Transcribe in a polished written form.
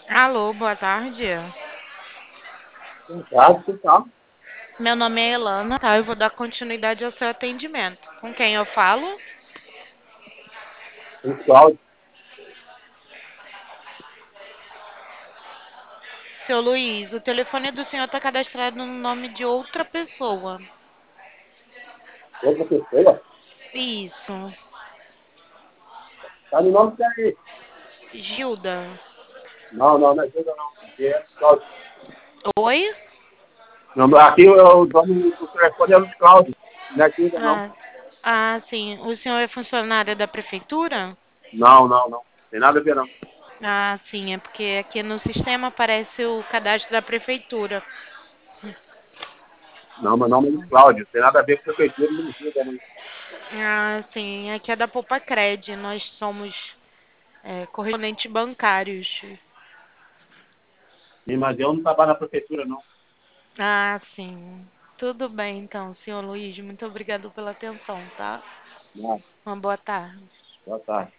Alô, boa tarde. Claro que tá. Meu nome é Elana, tá? Eu vou dar continuidade ao seu atendimento. Com quem eu falo? O Cláudio. Seu Luiz, o telefone do senhor está cadastrado no nome de outra pessoa. Outra pessoa. Isso. Tá no nome daí. Gilda. Não é ajuda não. Aqui é Cláudio. Oi? Não, aqui o dono do telefone é o Cláudio. Não é ajuda não. Ah, sim. O senhor é funcionário da prefeitura? Não. Tem nada a ver não. Ah, sim. É porque aqui no sistema aparece o cadastro da prefeitura. Não, meu nome é Cláudio. Tem nada a ver com a prefeitura, não ajuda não. Ah, sim. Aqui é da Popacred. Nós somos correspondentes bancários. Mas eu não trabalho na prefeitura não. Ah, sim. Tudo bem, então, senhor Luiz. Muito obrigado pela atenção, tá? Não, Uma boa tarde. boa tarde.